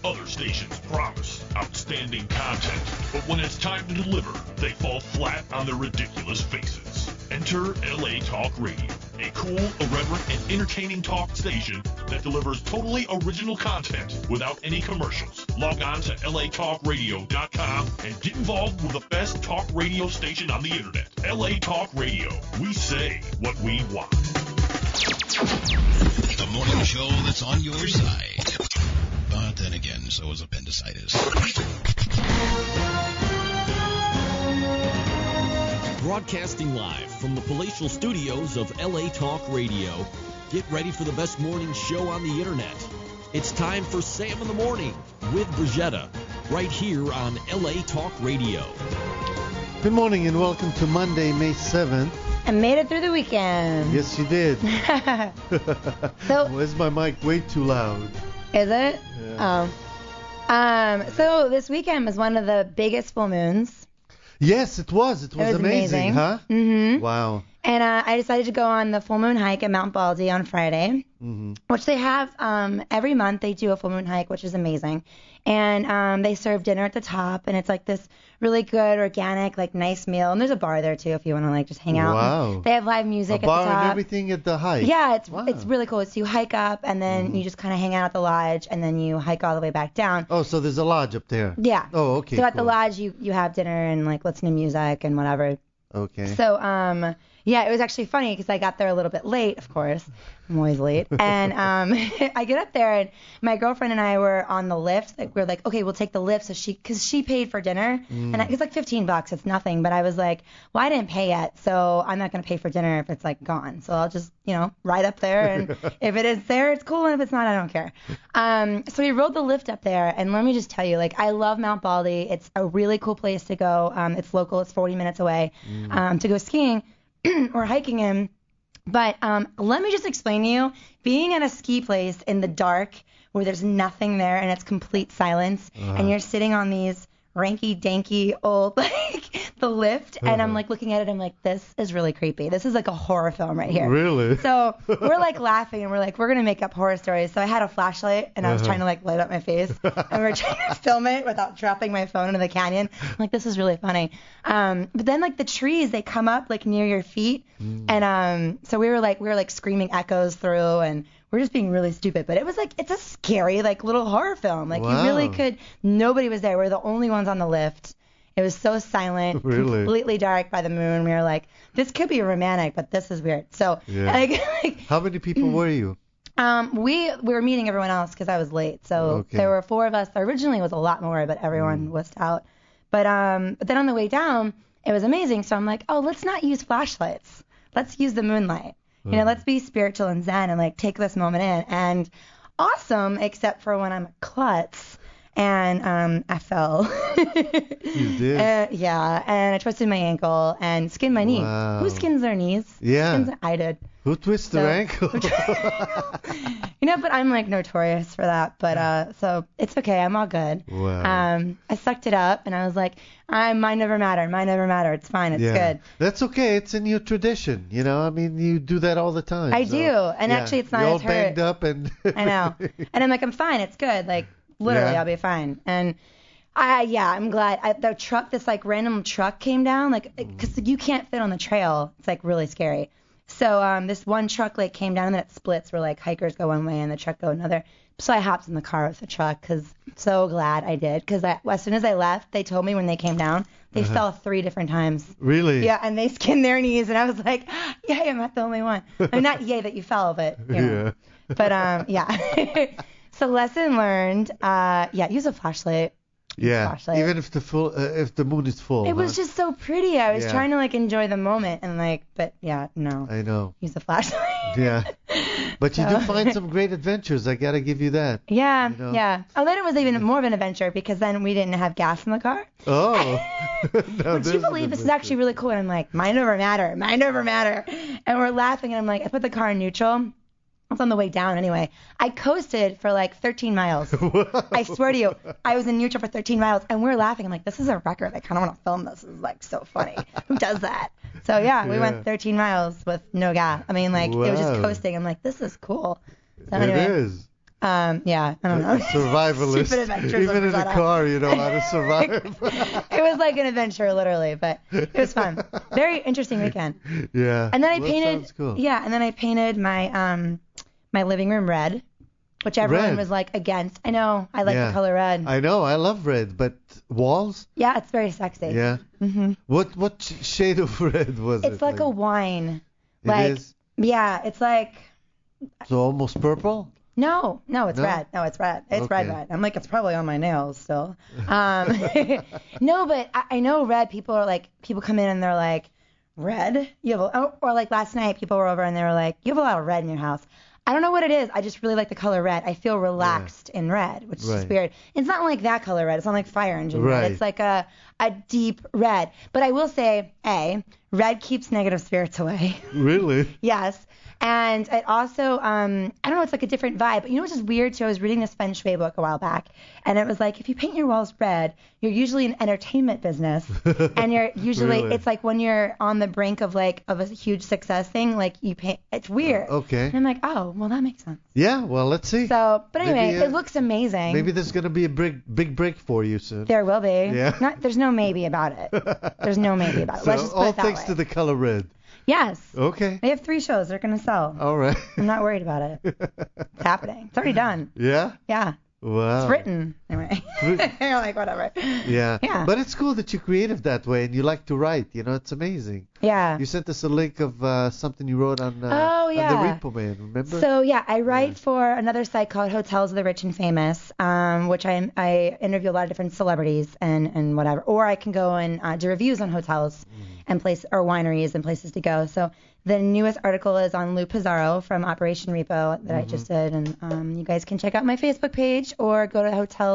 Other stations promise outstanding content, but when it's time to deliver, they fall flat on their ridiculous faces. Enter LA Talk Radio, a cool, irreverent, and entertaining talk station that delivers totally original content without any commercials. Log on to latalkradio.com and get involved with the best talk radio station on the internet. LA Talk Radio. We say what we want. The morning show that's on your side. But then again, so is appendicitis. Broadcasting live from the palatial studios of LA Talk Radio. Get ready for the best morning show on the internet. It's time for Sam in the Morning with Brigetta, right here on LA Talk Radio. Good morning and welcome to Monday, May 7th. I made it through the weekend. Yes, you did. So, is my mic way too loud? Is it? Yeah. Oh. So this weekend was one of the biggest full moons. Yes, it was. It was amazing, huh? Mm-hmm. Wow. And I decided to go on the full moon hike at Mount Baldy on Friday, which they have every month. They do a full moon hike, which is amazing. And they serve dinner at the top, and it's like this really good, organic, like nice meal. And there's a bar there too if you want to like just hang out. Wow. They have live music at the top. A bar and everything at the hike. Yeah, it's really cool. So you hike up, and then you just kind of hang out at the lodge, and then you hike all the way back down. Oh, so there's a lodge up there. Yeah. Oh, okay. So at the lodge, you have dinner and like listen to music and whatever. Okay. So yeah, it was actually funny because I got there a little bit late, of course. I'm always late. And I get up there, and my girlfriend and I were on the lift. Like, we're like, okay, we'll take the lift. So because she paid for dinner, and it's like $15. It's nothing. But I was like, well, I didn't pay yet, so I'm not going to pay for dinner if it's like gone. So I'll just, ride up there. And if it is there, it's cool. And if it's not, I don't care. So we rode the lift up there. And let me just tell you, like, I love Mount Baldy. It's a really cool place to go. It's local. It's 40 minutes away to go skiing or hiking in. But let me just explain to you, being at a ski place in the dark where there's nothing there and it's complete silence, and you're sitting on these ranky-danky old, like, the lift, and I'm, like, looking at it, I'm like, this is really creepy. This is, like, a horror film right here. Really? So we're, like, laughing, and we're like, we're going to make up horror stories. So I had a flashlight, and I was trying to, like, light up my face, and we were trying to film it without dropping my phone into the canyon. I'm like, this is really funny. But then, like, the trees, they come up, like, near your feet, and so we were screaming echoes through, and we're just being really stupid. But it was like, it's a scary, like, little horror film. Like, you really could, nobody was there. We're the only ones on the lift. It was so silent, completely dark by the moon. We were like, this could be romantic, but this is weird. So, like how many people were you? We were meeting everyone else because I was late. So there were 4 of us. Originally it was a lot more, but everyone was out. But then on the way down, it was amazing. So I'm like, oh, let's not use flashlights. Let's use the moonlight. Let's be spiritual and zen and like take this moment in. And awesome, except for when I'm a klutz and I fell. You did? Yeah, and I twisted my ankle and skinned my knee. Who skins their knees? Yeah. I did. Who twists their ankle? But I'm like notorious for that. But so it's okay. I'm all good. Wow. I sucked it up and I was like, mine never matter. Mine never matter. It's fine. It's good. That's okay. It's in your tradition. I mean, you do that all the time. I do. And actually, it's not You're all as hurt. banged up and. I know. And I'm like, I'm fine. It's good. Like literally, I'll be fine. And. I'm glad. The truck, this like random truck came down, like, because you can't fit on the trail. It's like really scary. So this one truck like came down and then it splits where like hikers go one way and the truck go another. So I hopped in the car with the truck because I'm so glad I did. Because as soon as I left, they told me when they came down, they fell 3 different times. Really? Yeah, and they skinned their knees. And I was like, yay, I'm not the only one. I mean, not yay that you fell, but, Yeah. But, yeah. So lesson learned, use a flashlight. Yeah, even if the moon is full. It was just so pretty. I was trying to like enjoy the moment and like, but no. I know. Use the flashlight. Yeah. But you do find some great adventures. I gotta give you that. Yeah, yeah. Oh, then it was even more of an adventure because then we didn't have gas in the car. Oh. Would you believe this is actually really cool? And I'm like, mind over matter. And we're laughing and I'm like, I put the car in neutral. It's on the way down anyway. I coasted for like 13 miles. I swear to you, I was in neutral for 13 miles, and we're laughing. I'm like, this is a record. I kind of want to film this. It's like so funny. Who does that? So we went 13 miles with no gas. I mean, like it was just coasting. I'm like, this is cool. So anyway, it is. Yeah, I don't know. Survivalist. Stupid adventures Even of in the Rosetta. car, you know how to survive. It was like an adventure, literally, but it was fun. Very interesting weekend. Yeah. And then I Well, painted. sounds cool. Yeah, and then I painted my my living room red, which everyone Red? was like against. I know, I like Yeah. the color red. I know. I love red, but walls? Yeah, it's very sexy. Yeah. hmm What shade of red was it? It's like a wine. It Like, is? yeah, it's like. So almost purple? No, it's No? red. No, it's red. It's Okay. red. I'm like, it's probably on my nails still. No, but I know red. People come in and they're like, red? You have or like last night, people were over and they were like, you have a lot of red in your house. I don't know what it is. I just really like the color red. I feel relaxed in red, which is just Right. weird. It's not like that color red. It's not like fire engine red. Right. It's like a deep red. But I will say, red keeps negative spirits away. Really? Yes. And it also, I don't know, it's like a different vibe. But you know what's just weird? So I was reading this feng shui book a while back, and it was like, if you paint your walls red, you're usually in entertainment business, and you're usually, Really? it's like when you're on the brink of a huge success thing, like you paint, it's weird. Okay. And I'm like, oh, well, that makes sense. Yeah, well, let's see. So, but anyway, Maybe, it looks amazing. Maybe there's going to be a big break for you soon. There will be. Yeah. There's no maybe about it. There's no maybe about it. So Let's just put all it that thanks way. to the color red. Yes. Okay. They have 3 shows. They're going to sell. All right. I'm not worried about it. It's happening. It's already done. Yeah? Yeah. Wow. It's written. Anyway. You're like, whatever. Yeah. Yeah. But it's cool that you're creative that way and you like to write. You know, it's amazing. Yeah. You sent us a link of something you wrote on, Oh, yeah. on the Repo Man, remember? So, yeah, I write for another site called Hotels of the Rich and Famous, which I interview a lot of different celebrities and whatever. Or I can go and do reviews on hotels and or wineries and places to go. So the newest article is on Lou Pizarro from Operation Repo that I just did. And you guys can check out my Facebook page or go to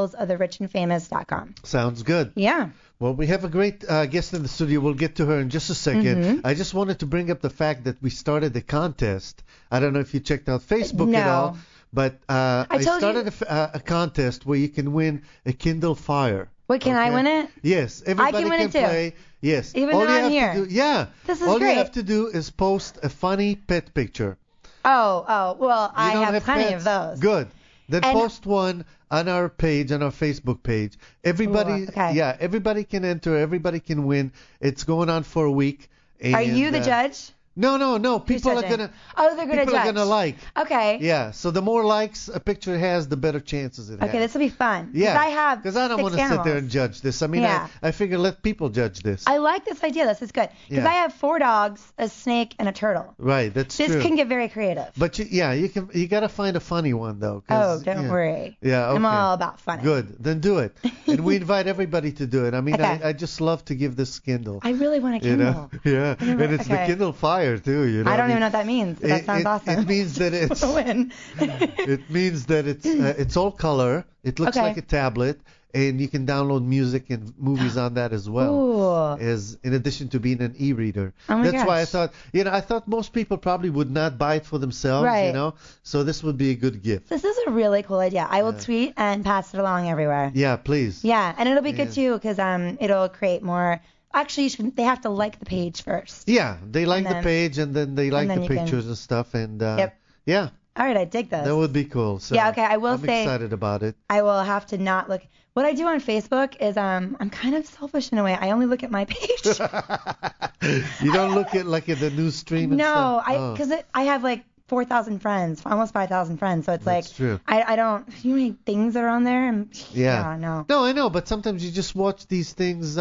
hotelsoftheRichandFamous.com. Sounds good. Yeah. Well, we have a great guest in the studio. We'll get to her in just a second. I just wanted to bring up the fact that we started a contest. I don't know if you checked out Facebook at No. all, but I told started a contest where you can win a Kindle Fire. Wait, can I Okay? win it? Yes, everybody win it too. play. Yes. Even all though you I'm have here. to do, yeah. This is all great. you have to do is post a funny pet picture. Oh, well, You I don't have plenty pets? of those. Good. Then And- post one on our page, on our Facebook page. Everybody, Ooh, okay. yeah, everybody can enter. Everybody can win. It's going on for a week. And, Are you the judge? No. People are judging? gonna. Oh, they're gonna People are judge. gonna like. Okay. Yeah. So the more likes a picture has, the better chances it has. Okay, this will be fun. Yeah. Because I don't want to sit there and judge this. I mean, Yeah. I figure let people judge this. I like this idea. This is good. Because Yeah. I have 4 dogs, a snake, and a turtle. Right. That's This true. can get very creative. But you gotta find a funny one though. 'Cause, Oh, don't yeah. worry. Yeah. Okay. I'm all about funny. Good. Then do it. And we invite everybody to do it. I mean, Okay. I just love to give this Kindle. I really want a You Kindle. know? Yeah. And it's the Okay. Kindle Fire too. You know. I don't even know what that means. But that sounds awesome. It means that it's. Win. It means that it's all color. It looks Okay. like a tablet, and you can download music and movies on that as well. Ooh. As in addition to being an e-reader. Oh my That's why I gosh. thought most people probably would not buy it for themselves. Right. You know. So this would be a good gift. This is a really cool idea. I will tweet and pass it along everywhere. Yeah. Please. Yeah, and it'll be good Yeah. too because it'll create more. Actually, they have to like the page first. Yeah, they like And the then- page and then they like then the you can- pictures and stuff and Yep. yeah, All right, I dig this. that would be cool. So Yeah, okay, I will I'm say- excited about it. I will have to not look. What I do on Facebook is I'm kind of selfish in a way. I only look at my page. You don't look at the news stream and No, stuff? because I have like 4,000 friends, almost 5,000 friends. So it's That's like true. I don't. You know how many things that are on there? Yeah. No. No, I know, but sometimes you just watch these things,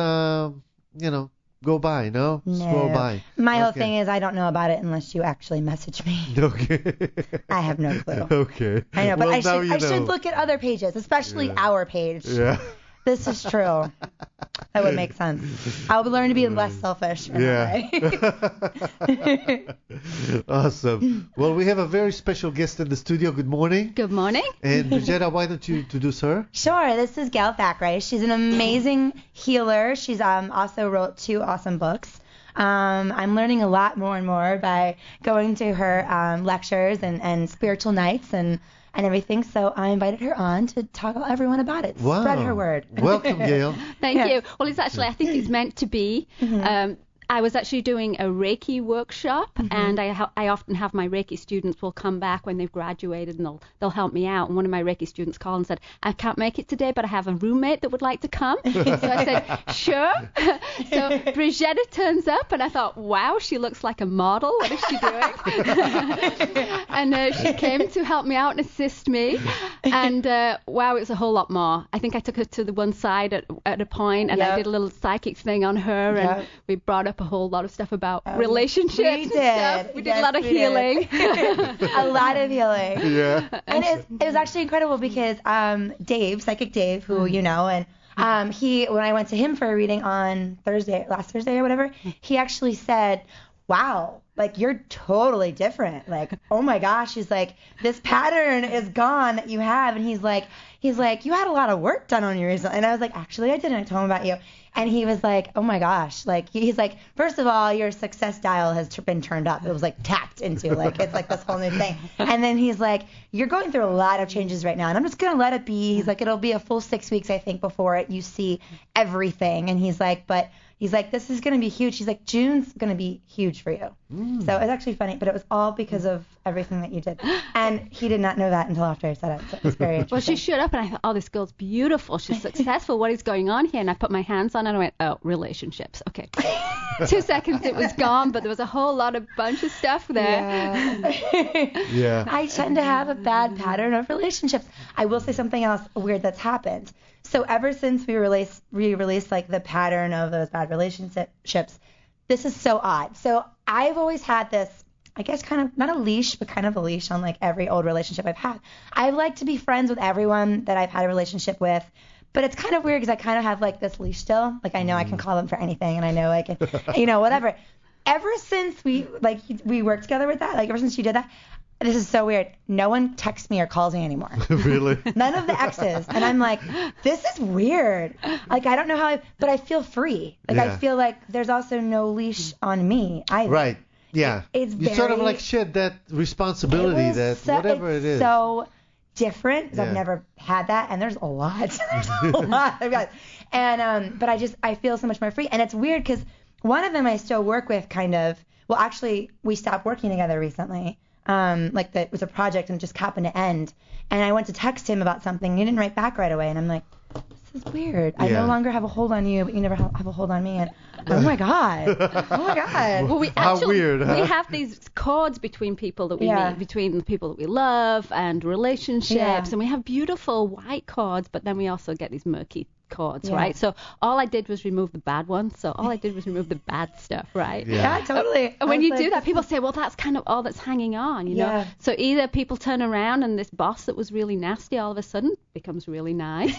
go by, no? Scroll by. My whole Okay. thing is I don't know about it unless you actually message me. Okay. I have no clue. Okay. I know, but well, I now you should know. look at other pages, especially Yeah. our page. Yeah. This is true. That would make sense. I'll learn to be less selfish. In that way. Awesome. Well, we have a very special guest in the studio. Good morning. Good morning. And Brigetta, why don't you introduce her? Sure. This is Gail Thackeray. She's an amazing healer. She's also wrote 2 awesome books. I'm learning a lot more and more by going to her lectures and spiritual nights and everything. So I invited her on to talk to everyone about it. Wow. Spread her word. Welcome, Gail. Thank Yeah. you. Well, it's actually, I think it's meant to be. I was actually doing a Reiki workshop, and I often have my Reiki students will come back when they've graduated, and they'll help me out. And one of my Reiki students called and said, I can't make it today, but I have a roommate that would like to come. So I said, sure. So Brigetta turns up, and I thought, wow, she looks like a model. What is she doing? And she came to help me out and assist me. And wow, it was a whole lot more. I think I took her to the one side at a point, and I did a little psychic thing on her, and we brought up a whole lot of stuff about relationships and stuff. We did a lot of healing. A lot of healing. Yeah. And it was actually incredible because Dave, Psychic Dave, who you know, and when I went to him for a reading on last Thursday or whatever, he actually said, wow, like you're totally different. Like, oh my gosh, he's like, this pattern is gone that you have. And he's like, you had a lot of work done on you recently. And I was like, actually, I didn't. I told him about you. And he was like, oh my gosh. Like, he's like, first of all, your success dial has been turned up. It was like tapped into, like, it's like this whole new thing. And then he's like, you're going through a lot of changes right now. And I'm just going to let it be. He's like, it'll be a full 6 weeks, I think, before you see everything. And he's like, this is going to be huge. He's like, June's going to be huge for you. So it's actually funny, but it was all because of everything that you did. And he did not know that until after I said it. So it was very interesting. Well, she showed up, and I thought, oh, this girl's beautiful. She's successful. What is going on here? And I put my hands on it, and I went, oh, relationships. Okay. 2 seconds, it was gone, but there was a whole bunch of stuff there. Yeah. I tend to have a bad pattern of relationships. I will say something else weird that's happened. So ever since we released like the pattern of those bad relationships, this is so odd. So I've always had this, I guess, kind of not a leash, but kind of a leash on like every old relationship I've had. I like to be friends with everyone that I've had a relationship with, but it's kind of weird because I kind of have like this leash still. Like I know I can call them for anything, and I know I can, whatever. Ever since we worked together with that, like ever since you did that, this is so weird. No one texts me or calls me anymore. Really? None of the exes. And I'm like, this is weird. Like, I don't know how, but I feel free. Like, I feel like there's also no leash on me either. Right. Yeah. It's you sort of like shed that responsibility that whatever it is. So different because I've never had that, and there's a lot. And but I feel so much more free, and it's weird because one of them I still work with kind of. Well, actually, we stopped working together recently. Like that was a project and just happened to end. And I went to text him about something. He didn't write back right away. And I'm like, this is weird. I no longer have a hold on you, but you never have a hold on me. And oh my God. Well, How weird, huh? We have these cords between people that we meet, between the people that we love and relationships. And we have beautiful white cords, but then we also get these murky cords, right? So all I did was remove the bad ones. So all I did was remove the bad stuff, right? Yeah, totally. And when you do that, people say, well, that's kind of all that's hanging on, you know? So either people turn around and this boss that was really nasty all of a sudden becomes really nice.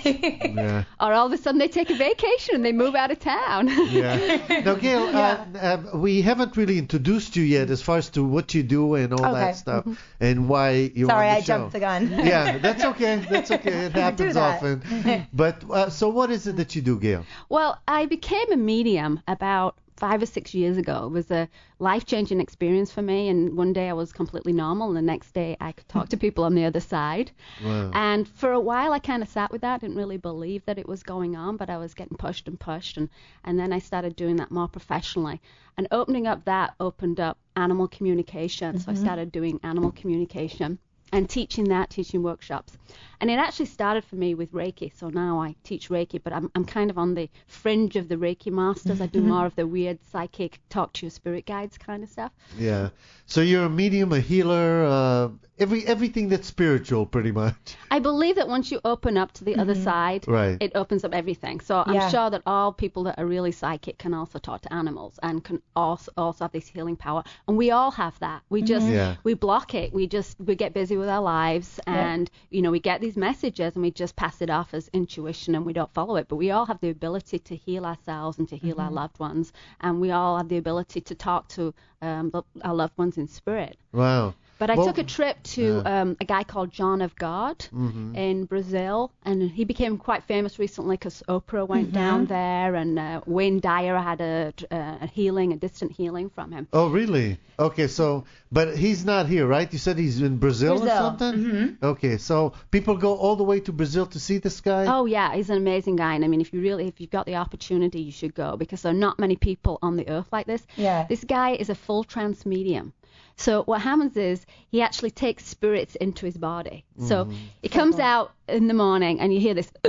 Or all of a sudden they take a vacation and they move out of town. Now, Gail, we haven't really introduced you yet as far as to what you do and all that stuff and why you're on the show. Sorry, I jumped the gun. Yeah, that's okay. That's okay. It happens often. But so what is it that you do, Gail? Well, I became a medium about 5 or 6 years ago. It was a life-changing experience for me, and one day I was completely normal, and the next day I could talk to people on the other side. Wow. And for a while I kind of sat with that, didn't really believe that it was going on, but I was getting pushed, and then I started doing that more professionally. And opening up that opened up animal communication, so I started doing animal communication and teaching workshops. And it actually started for me with Reiki. So now I teach Reiki, but I'm kind of on the fringe of the Reiki masters. I do more of the weird psychic, talk to your spirit guides kind of stuff. Yeah. So you're a medium, a healer, everything that's spiritual, pretty much. I believe that once you open up to the other side, it opens up everything. So I'm sure that all people that are really psychic can also talk to animals and can also have this healing power. And we all have that. We just we block it. We get busy with our lives, and we get these messages and we just pass it off as intuition and we don't follow it. But we all have the ability to heal ourselves and to heal our loved ones, and we all have the ability to talk to our loved ones in spirit. Wow. But I Well, took a trip to a guy called John of God in Brazil, and he became quite famous recently because Oprah went down there, and Wayne Dyer had a distant healing from him. Oh, really? Okay, so, but he's not here, right? You said he's in Brazil or something? Okay, so people go all the way to Brazil to see this guy? Oh yeah, he's an amazing guy, and I mean, if you've got the opportunity, you should go, because there are not many people on the earth like this. Yeah. This guy is a full trance medium. So what happens is he actually takes spirits into his body. So he comes out in the morning and you hear this,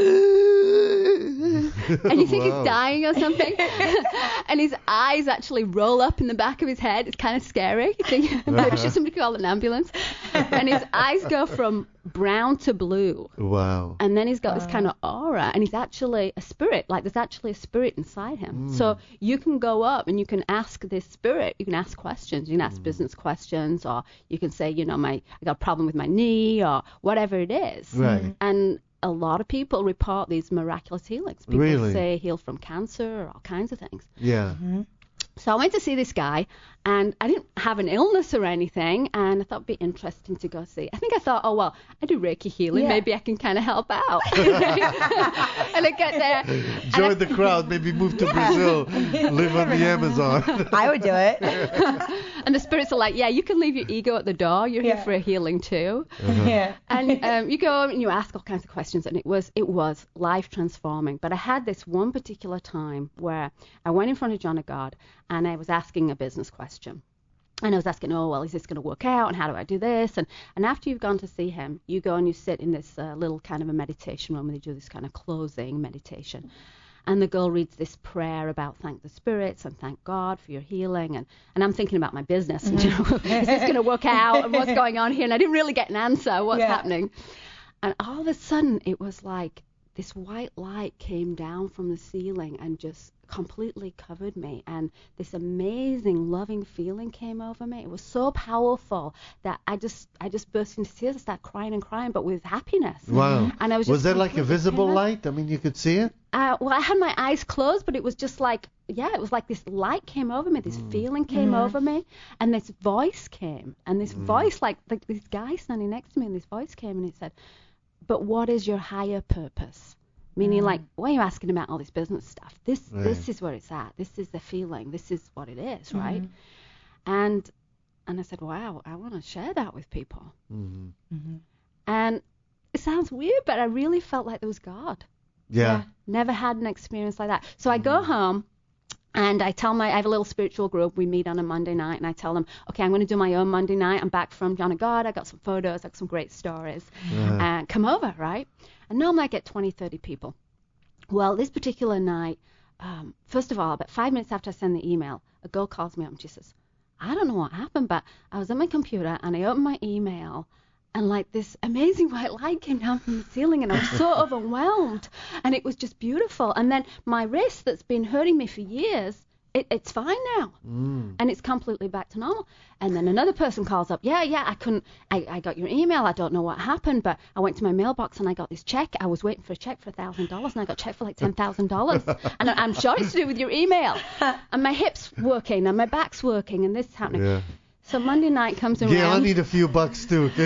and you think he's dying or something. And his eyes actually roll up in the back of his head. It's kind of scary. You think maybe should somebody call an ambulance. And his eyes go from brown to blue. Wow. And then he's got this kind of aura, and he's actually a spirit. Like there's actually a spirit inside him. So you can go up and you can ask this spirit. You can ask questions. You can ask business questions, or you can say, you know, I got a problem with my knee, or whatever it is. Right. And a lot of people report these miraculous healings. People say heal from cancer or all kinds of things. Yeah. So I went to see this guy, and I didn't have an illness or anything, and I thought it'd be interesting to go see. I think I thought, oh, well, I do Reiki healing. Maybe I can kind of help out. And I get there. Join the crowd, maybe move to Brazil, live on the Amazon. I would do it. And the spirits are like, yeah, you can leave your ego at the door. You're here for a healing too. Yeah. And you go and you ask all kinds of questions, and it was life transforming. But I had this one particular time where I went in front of John of God, and I was asking a business question. And I was asking, oh, well, is this going to work out? And how do I do this? And after you've gone to see him, you go and you sit in this little kind of a meditation room where they do this kind of closing meditation. And the girl reads this prayer about thank the spirits and thank God for your healing. And I'm thinking about my business. And, you know, is this going to work out? And what's going on here? And I didn't really get an answer. What's happening? And all of a sudden, it was like this white light came down from the ceiling and just completely covered me, and this amazing loving feeling came over me. It was so powerful that I just burst into tears. I started crying, but with happiness. Wow. And I was there like a visible light? I mean, you could see it? Well, I had my eyes closed, but it was just like, it was like this light came over me, this feeling came over me, and this voice came, and this voice, like this guy standing next to me, and this voice came, and it said, but what is your higher purpose? Meaning, like, why are you asking about all this business stuff? This is where it's at. This is the feeling. This is what it is, right? And I said, wow, I want to share that with people. And it sounds weird, but I really felt like there was God. Yeah. Never had an experience like that. So I go home, and I have a little spiritual group. We meet on a Monday night, and I tell them, okay, I'm going to do my own Monday night. I'm back from John of God. I got some photos, I got some great stories. And come over, right? And normally I get 20, 30 people. Well, this particular night, first of all, about 5 minutes after I send the email, a girl calls me up and she says, I don't know what happened, but I was at my computer and I opened my email, and like this amazing white light came down from the ceiling, and I was so overwhelmed, and it was just beautiful. And then my wrist that's been hurting me for years, it's fine now, and it's completely back to normal. And then another person calls up, I got your email, I don't know what happened, but I went to my mailbox and I got this check. I was waiting for a check for $1,000, and I got a check for like $10,000, and I'm sure it's to do with your email. And my hip's working, and my back's working, and this is happening. Yeah. So Monday night comes around. Yeah, I need a few bucks too. Can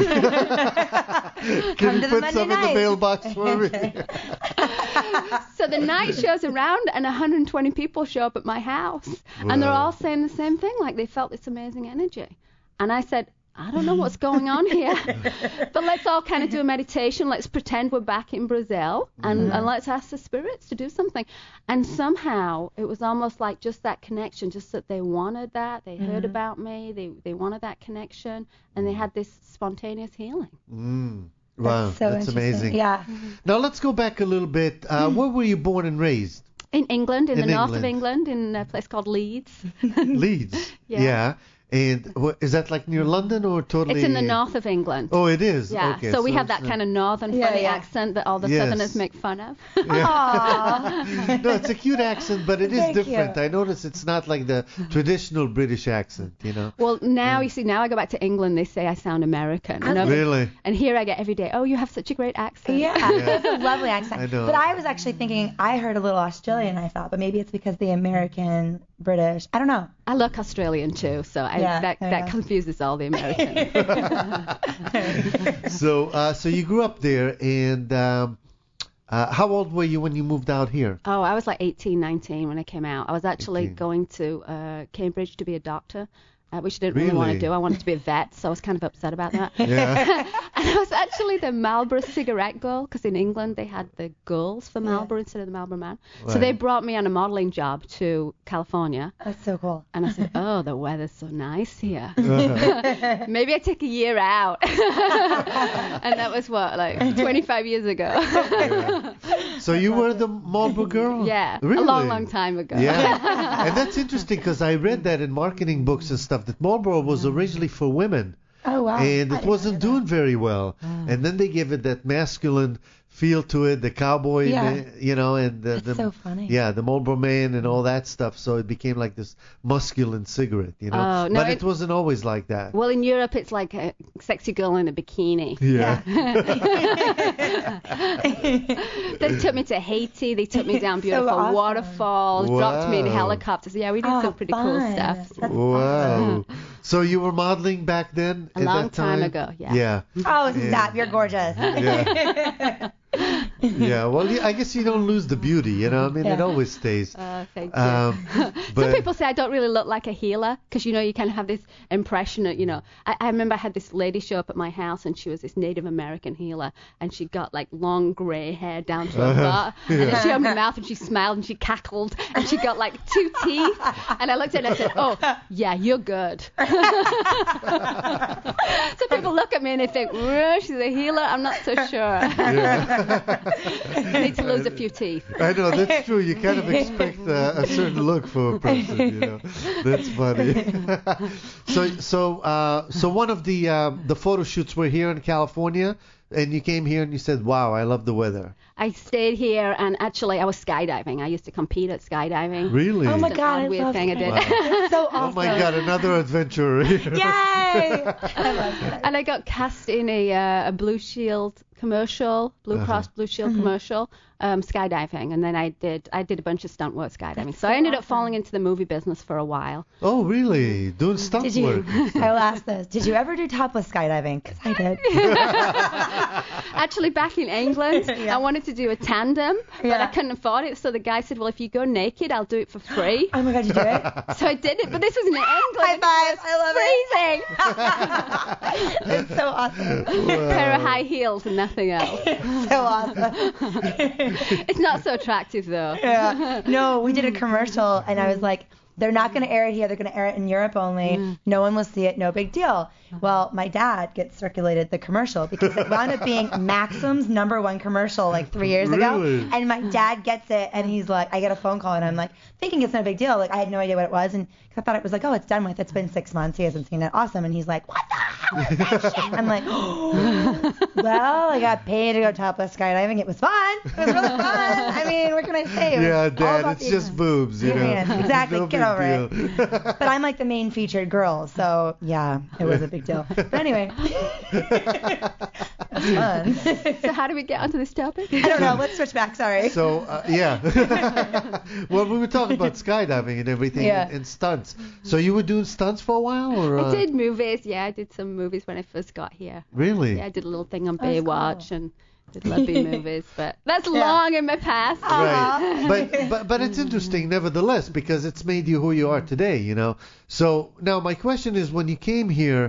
you put some in the mailbox for me? So the night shows around, and 120 people show up at my house. Wow. And they're all saying the same thing, like they felt this amazing energy. And I said, I don't know what's going on here, but let's all kind of do a meditation. Let's pretend we're back in Brazil, and let's ask the spirits to do something. And somehow it was almost like just that connection, just that they wanted that. They heard about me. They wanted that connection, and they had this spontaneous healing. Wow, that's amazing. Yeah. Now let's go back a little bit. Where were you born and raised? In England, in the north of England, in a place called Leeds. Leeds. Yeah. And is that like near London or totally? It's in the north of England. Oh, it is? Yeah. Okay, so we have that kind of northern funny accent that all the Southerners make fun of. Aww. No, it's a cute accent, but it is different. I notice it's not like the traditional British accent, you know. Well, now, you see, now I go back to England, they say I sound American. Really? And here I get every day, oh, you have such a great accent. Yeah. It's a lovely accent. I know. But I was actually thinking, I heard a little Australian, I thought, but maybe it's because the American, British, I don't know. I look Australian too, so that confuses all the Americans. So you grew up there, and how old were you when you moved out here? Oh, I was like 18, 19 when I came out. I was actually going to Cambridge to be a doctor, which I didn't really want to do. I wanted to be a vet, so I was kind of upset about that. Yeah. And I was actually the Marlboro cigarette girl, because in England they had the girls for Marlboro instead of the Marlboro man. Right. So they brought me on a modeling job to California. That's so cool. And I said, oh, the weather's so nice here. Maybe I take a year out. And that was what, like 25 years ago. Yeah. So you were the Marlboro girl? Yeah, Really? a long, long time ago. Yeah. And that's interesting because I read that in marketing books and stuff, that Marlboro was originally for women. Oh, wow. And it wasn't doing very well. And then they gave it that masculine feel to it, the cowboy, and the so funny. Yeah, the Marlboro Man and all that stuff. So it became like this masculine cigarette, Oh, no, but it wasn't always like that. Well, in Europe, it's like a sexy girl in a bikini. Yeah. They took me to Haiti. They took me down beautiful awesome. waterfalls, dropped me in Wow. helicopters. Yeah, we did some pretty cool fun. stuff. That's Wow. So you were modeling back then? A at long that time ago, yeah. Yeah. Oh, stop. You're gorgeous. Yeah. Yeah. Well, I guess you don't lose the beauty, I mean, it always stays. Thank you. But Some people say I don't really look like a healer because, you kind of have this impression that, I remember I had this lady show up at my house and she was this Native American healer and she got like long grey hair down to her butt and then she opened her mouth and she smiled and she cackled and she got like 2 teeth and I looked at her and I said, oh, yeah, you're good. So people look at me and they think, she's a healer? I'm not so sure. I need to lose a few teeth. I know, that's true. You kind of expect a certain look for a person, That's funny. So one of the photo shoots were here in California, and you came here and you said, wow, I love the weather. I stayed here and actually I was skydiving. I used to compete at skydiving. Really? Oh my It's an God, odd, I weird love thing I did. Wow. It's so awesome. Oh my God, another adventure. Yay! I love that. And I got cast in a Blue Shield commercial, Blue Cross Blue Shield commercial, skydiving, and then I did a bunch of stunt work skydiving. So I ended up falling into the movie business for a while. Oh, really? Doing stunt Did you? work. I will ask this. Did you ever do topless skydiving? Because I did. Actually, back in England, I wanted to do a tandem, but I couldn't afford it. So the guy said, well, if you go naked, I'll do it for free. Oh my God, you do it? So I did it, but this was in England. High five! I love Freezing. it. It's so awesome. Pair of high heels and nothing else. So awesome. It's not so attractive though. Yeah. No, we did a commercial, and I was like, they're not going to air it here. They're going to air it in Europe only. No one will see it. No big deal. Well, my dad gets circulated the commercial because it wound up being Maxim's #1 commercial like 3 years ago. Really? And my dad gets it, and he's like, I get a phone call, and I'm like, thinking it's no big deal. Like, I had no idea what it was, and cause I thought it was like, oh, it's done with. It's been 6 months. He hasn't seen it. Awesome. And he's like, what the hell is that shit? I'm like, oh, well, I got paid to go topless skydiving. It was fun. It was really fun. I mean, what can I say? It was Yeah, all Dad, about it's the- just boobs, Yeah, exactly. No Get big over it. deal. But I'm like the main featured girl, so yeah, it was a big deal. But anyway, that's fun. So how do we get onto this topic? I don't know. Let's switch back. Sorry. So, yeah. Well, we were talking about skydiving and everything and stunts. So you were doing stunts for a while? Or, I did movies. Yeah, I did some movies when I first got here. Really? Yeah, I did a little thing on That's Baywatch cool. and did Lubby movies, but that's long in my past. Right. But it's interesting nevertheless because it's made you who you are today, So now my question is, when you came here,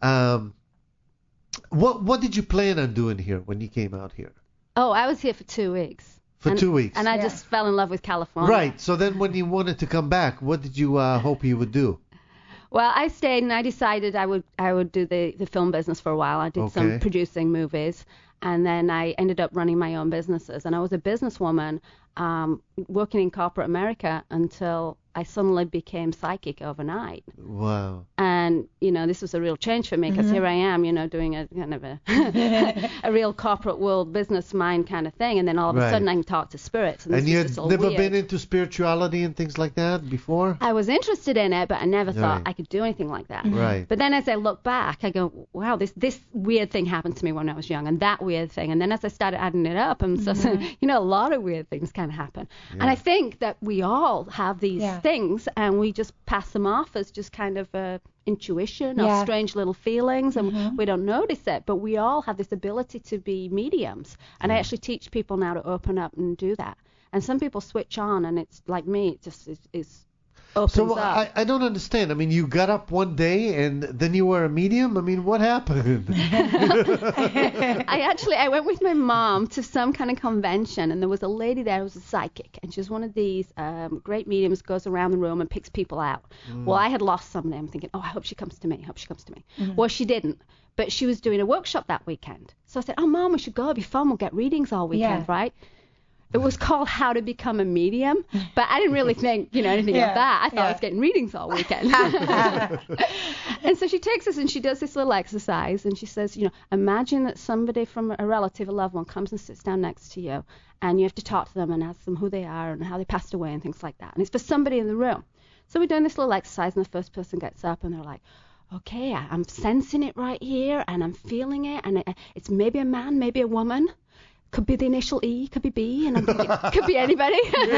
what did you plan on doing here when you came out here? Oh, I was here for 2 weeks. For 2 weeks. And I just fell in love with California. Right. So then when you wanted to come back, what did you hope you would do? Well, I stayed and I decided I would do the film business for a while. I did some producing movies, and then I ended up running my own businesses. And I was a businesswoman working in corporate America until I suddenly became psychic overnight. Wow. And, this was a real change for me because here I am, doing a kind of a real corporate world business mind kind of thing. And then all of a sudden I can talk to spirits. And you this had was all never weird. been into spirituality and things like that before? I was interested in it, but I never thought I could do anything like that. Right. But then as I look back, I go, wow, this weird thing happened to me when I was young, and that weird thing. And then as I started adding it up, and so, a lot of weird things kind of happen. Yeah. And I think that we all have these things, and we just pass them off as just kind of intuition or strange little feelings, and we don't notice it. But we all have this ability to be mediums, and I actually teach people now to open up and do that. And some people switch on, and it's like me, it just is opens up. I don't understand. I mean, you got up one day and then you were a medium? I mean, what happened? I went with my mom to some kind of convention, and there was a lady there who was a psychic, and she was one of these great mediums, goes around the room and picks people out. Well, I had lost somebody. I'm thinking, oh, I hope she comes to me. Well, she didn't. But she was doing a workshop that weekend. So I said, oh, Mom, we should go. It'll be fun. We'll get readings all weekend, right? It was called How to Become a Medium, but I didn't really think, anything of that. I thought I was getting readings all weekend. And so she takes us and she does this little exercise, and she says, imagine that somebody from a relative, a loved one, comes and sits down next to you, and you have to talk to them and ask them who they are and how they passed away and things like that. And it's for somebody in the room. So we're doing this little exercise, and the first person gets up, and they're like, okay, I'm sensing it right here, and I'm feeling it, and it's maybe a man, maybe a woman. Could be the initial E, could be B, and I'm thinking, could be anybody.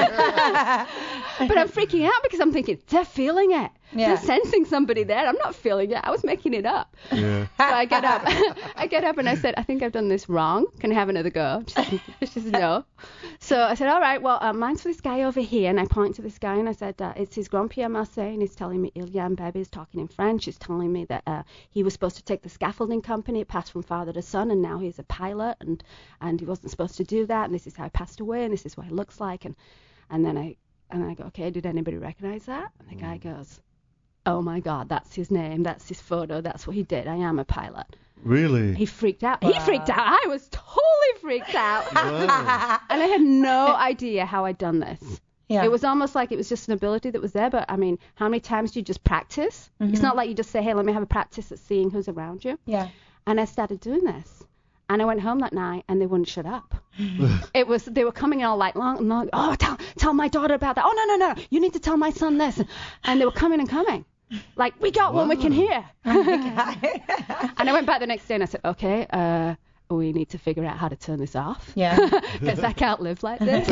But I'm freaking out because I'm thinking, they're feeling it. They're sensing somebody there. I'm not feeling it. I was making it up. So I get up and I said, I think I've done this wrong. Can I have another go? She says, no. So I said, all right, well, mine's for this guy over here. And I point to this guy and I said, it's his Grand-Pierre Marseille, and he's telling me Ilya Mbebe is talking in French. He's telling me that he was supposed to take the scaffolding company. It passed from father to son, and now he's a pilot, and he wasn't supposed to do that, and this is how he passed away, and this is what he looks like. And then I go, okay, did anybody recognize that? And the guy goes, oh my God, that's his name, that's his photo, that's what he did. I am a pilot. Really? He freaked out. He freaked out. I was totally freaked out. Wow. And I had no idea how I'd done this. Yeah. It was almost like it was just an ability that was there, but I mean, how many times do you just practice? It's not like you just say, hey, let me have a practice at seeing who's around you. Yeah. And I started doing this. And I went home that night, and they wouldn't shut up. They were coming in all like long, oh, tell my daughter about that. Oh, no, you need to tell my son this. And they were coming and coming. Like, we got one we can hear. And I went back the next day and I said, okay, we need to figure out how to turn this off. Yeah. Because I can't live like this.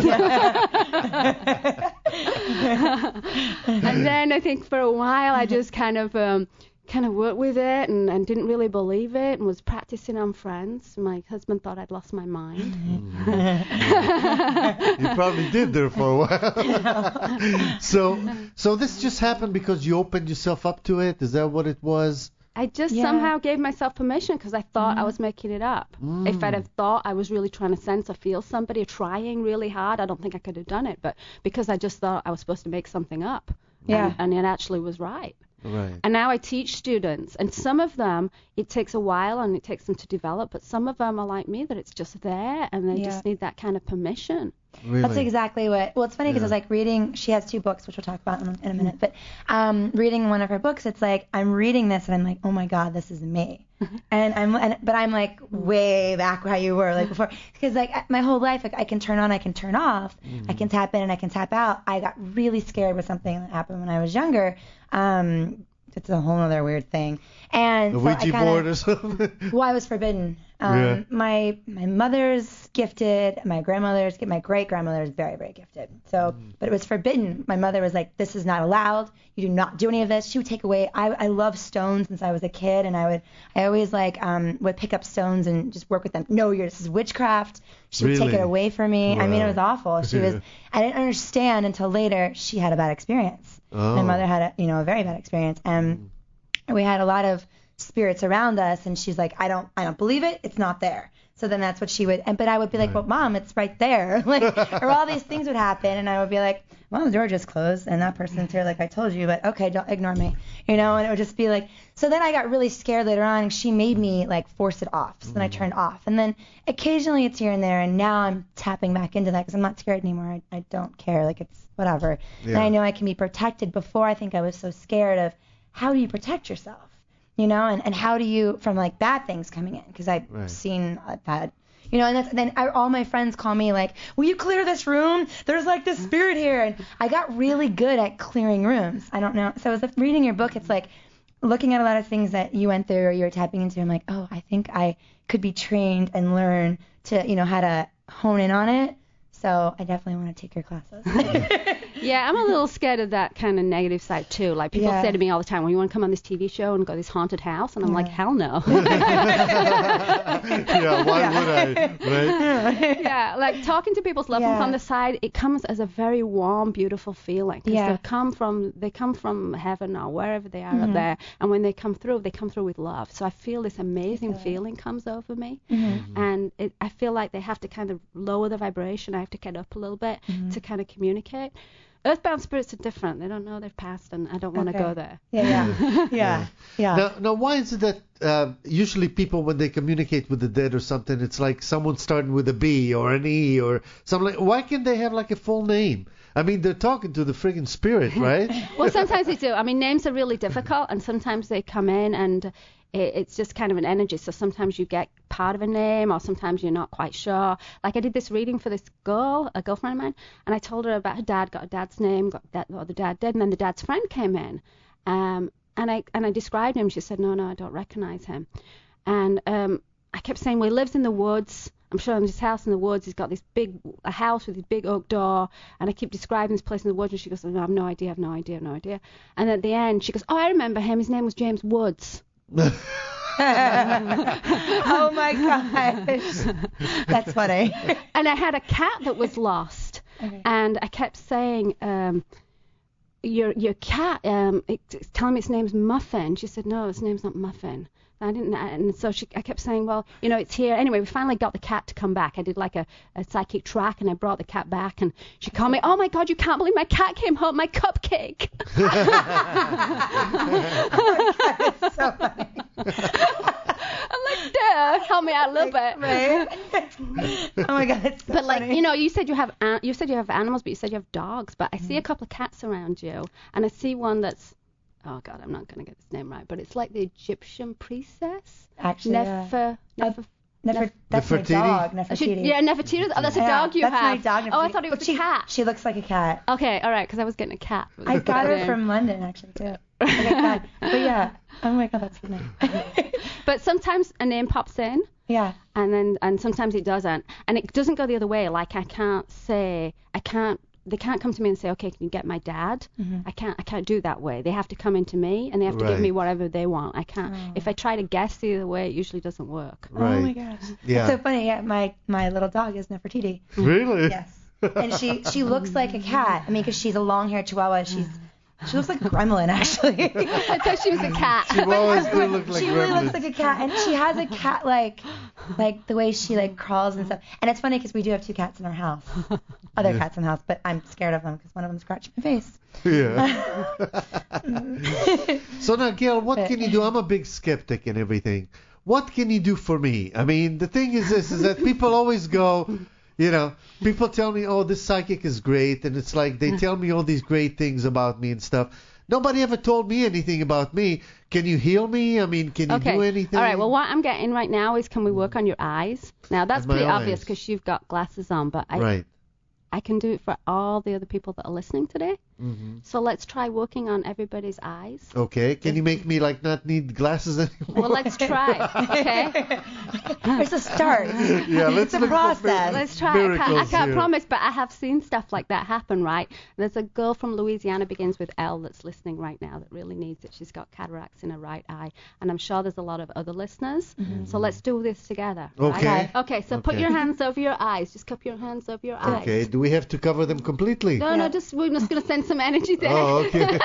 And then I think for a while I just kind of worked with it and didn't really believe it, and was practicing on friends. My husband thought I'd lost my mind. You probably did there for a while. So this just happened because you opened yourself up to it? Is that what it was? I just somehow gave myself permission because I thought I was making it up. If I'd have thought I was really trying to sense or feel somebody or trying really hard, I don't think I could have done it. But because I just thought I was supposed to make something up. And it actually was right. Right. And now I teach students, and some of them, it takes a while and it takes them to develop, but some of them are like me, that it's just there and they just need that kind of permission. Really? That's exactly what. Well, it's funny because I was like reading. She has 2 books, which we'll talk about in a minute. But reading one of her books, it's like I'm reading this and I'm like, oh my God, this is me. But I'm like way back how you were like before, because like my whole life, like I can turn on, I can turn off, I can tap in and I can tap out. I got really scared with something that happened when I was younger. It's a whole other weird thing. And a so Ouija board or something? Well, I was forbidden. My mother's gifted, my great grandmother's very, very gifted. So, but it was forbidden. My mother was like, this is not allowed. You do not do any of this. She would take away. I love stones since I was a kid, and I always like would pick up stones and just work with them. No, this is witchcraft. She would take it away from me. Wow. I mean, it was awful. She was. I didn't understand until later. She had a bad experience. My mother had a very bad experience, and we had a lot of spirits around us, and she's like, I don't believe it. It's not there. So then that's what she would, but I would be like, well, Mom, it's right there. Like, or all these things would happen, and I would be like, well, the door just closed, and that person's here, like I told you, but okay, don't ignore me, and it would just be like, so then I got really scared later on, and she made me like force it off, so then I turned off, and then occasionally it's here and there, and now I'm tapping back into that because I'm not scared anymore. I don't care, like it's whatever, and I know I can be protected. Before, I think I was so scared of how do you protect yourself? And how do you, from like bad things coming in, because I've seen bad, and then all my friends call me like, will you clear this room? There's like this spirit here. And I got really good at clearing rooms. I don't know. So as reading your book, it's like looking at a lot of things that you went through or you were tapping into. I'm like, oh, I think I could be trained and learn to, how to hone in on it. So I definitely want to take your classes. Yeah, I'm a little scared of that kind of negative side too. Like people say to me all the time, well, you want to come on this TV show and go to this haunted house? And I'm like, hell no. Yeah, why would I? Right? Yeah, like talking to people's loved ones on the side, it comes as a very warm, beautiful feeling. Because they come from heaven or wherever they are up there. And when they come through with love. So I feel this amazing feeling comes over me. And I feel like they have to kind of lower the vibration. I have to get up a little bit to kind of communicate. Earthbound spirits are different. They don't know they've passed, and I don't want to go there. Yeah. Now, why is it that usually people, when they communicate with the dead or something, it's like someone starting with a B or an E or something like, why can't they have like a full name? I mean, they're talking to the friggin' spirit, right? Well, sometimes they do. I mean, names are really difficult, and sometimes they come in and it's just kind of an energy. So sometimes you get part of a name, or sometimes you're not quite sure. Like I did this reading for this girl, a girlfriend of mine, and I told her about her dad, got her dad's name, got that, or the dad dead, and then the dad's friend came in, and I described him. She said, no, I don't recognize him. And I kept saying, well, he lives in the woods. I'm showing him his house in the woods. He's got this a house with this big oak door. And I keep describing this place in the woods. And she goes, no, I have no idea. And at the end, she goes, oh, I remember him. His name was James Woods. Oh my gosh. That's funny. And I had a cat that was lost. And I kept saying, your cat, it's telling me its name's Muffin. She said, no, its name's not Muffin. I didn't, and so I kept saying, well, it's here. Anyway, we finally got the cat to come back. I did like a psychic track, and I brought the cat back, and she called me, oh my God, you can't believe my cat came home, my cupcake. Oh my God, it's so funny. I'm like, duh, help me out a little bit. Right? Oh my God, it's so but like, funny. you said you have animals, but you said you have dogs. But I see a couple of cats around you, and I see one that's, oh God, I'm not going to get this name right, but it's like the Egyptian priestess. Actually, That's my dog. Nefertiti. Nefertiti. Oh, that's a dog you that's have. That's my dog, Nefertiti. Oh, I thought it was a cat. She looks like a cat. Okay, all right, because I was getting a cat. I got her from London, actually, too. But yeah, oh my God, that's funny. But sometimes a name pops in. Yeah. And sometimes it doesn't. And it doesn't go the other way. Like they can't come to me and say, okay, can you get my dad? I can't do that way. They have to come into me, and they have to give me whatever they want. I can't. If I try to guess the other way, it usually doesn't work. Right. Oh my gosh. Yeah. It's so funny. Yeah, my little dog is Nefertiti. Really? Yes. And she looks like a cat. I mean, because she's a long-haired Chihuahua. She looks like a gremlin, actually. I thought she was a cat. She always do look like She really gremlins. looks like a cat, and she has a cat like the way she like crawls and stuff. And it's funny because we do have 2 cats in our house, other cats in the house, but I'm scared of them because one of them scratched my face. Yeah. So now, Gail, what can you do? I'm a big skeptic and everything. What can you do for me? I mean, the thing is this, is that people always go, people tell me, oh, this psychic is great. And it's like they tell me all these great things about me and stuff. Nobody ever told me anything about me. Can you heal me? I mean, can you do anything? All right. Well, what I'm getting right now is, can we work on your eyes? Now, that's pretty obvious because you've got glasses on, but I can do it for all the other people that are listening today. Mm-hmm. So let's try working on everybody's eyes. Okay. Can you make me like not need glasses anymore? Well, let's try. Okay. It's a start. Yeah, let's it's a process. Let's try. I can't promise, but I have seen stuff like that happen, right? There's a girl from Louisiana, begins with L, that's listening right now that really needs it. She's got cataracts in her right eye, and I'm sure there's a lot of other listeners. Mm-hmm. So let's do this together. Okay. Right? Okay. So put your hands over your eyes. Just cup your hands over your eyes. Okay. Do we have to cover them completely? No, we're just gonna send some energy there. Oh, okay.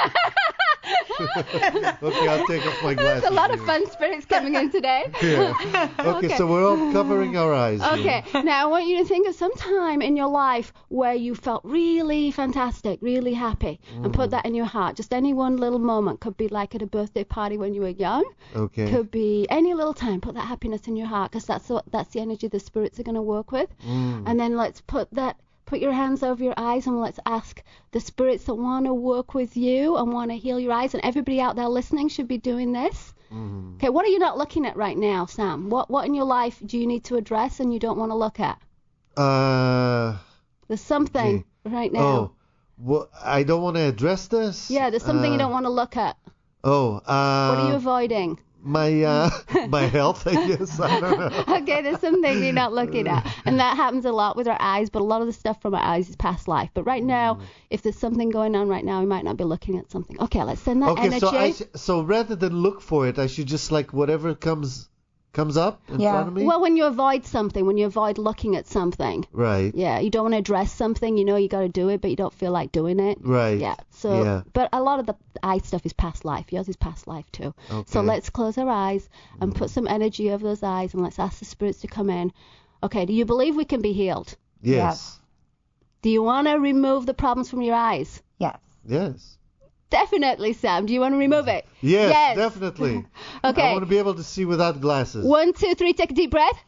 Okay, I'll take off my glasses. There's a lot of fun spirits coming in today. Yeah. Okay, so we're all covering our eyes. Okay, now I want you to think of some time in your life where you felt really fantastic, really happy, and put that in your heart. Just any one little moment. Could be like at a birthday party when you were young. Okay. Could be any little time. Put that happiness in your heart, because that's the energy the spirits are going to work with. And then let's put your hands over your eyes, and let's ask the spirits that want to work with you and want to heal your eyes. And everybody out there listening should be doing this. Mm-hmm. Okay, what are you not looking at right now, Sam? What in your life do you need to address and you don't want to look at? There's something right now. Oh, well, I don't want to address this? Yeah, there's something you don't want to look at. Oh. What are you avoiding? my health, I guess. I don't know. Okay, there's something you're not looking at. And that happens a lot with our eyes, but a lot of the stuff from our eyes is past life. But right now, if there's something going on right now, we might not be looking at something. Okay, let's send that energy. Okay, so rather than look for it, I should just like whatever comes up in front of me? Well, when you avoid something, when you avoid looking at something. Right. Yeah, you don't want to address something, you know you got to do it, but you don't feel like doing it. Right. Yeah. So, but a lot of the eye stuff is past life. Yours is past life too. Okay. So let's close our eyes and put some energy over those eyes, and let's ask the spirits to come in. Okay, do you believe we can be healed? Yes. Do you want to remove the problems from your eyes? Yes. Yes. Definitely, Sam. Do you want to remove it? Yes. Definitely. Okay. I want to be able to see without glasses. 1, 2, 3, take a deep breath.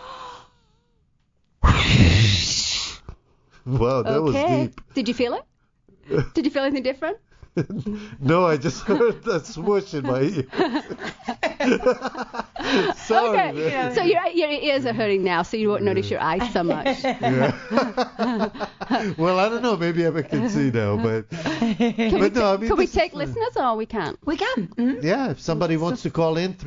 Wow, that was deep. Did you feel it? Did you feel anything different? No, I just heard that swoosh in my ear. Sorry. Okay. Man. So your ears are hurting now, so you won't notice your eyes so much. Yeah. Well, I don't know. Maybe I can see now, but no. I mean, Can we take listeners or we can't? We can. Mm-hmm. Yeah, if somebody wants to call in,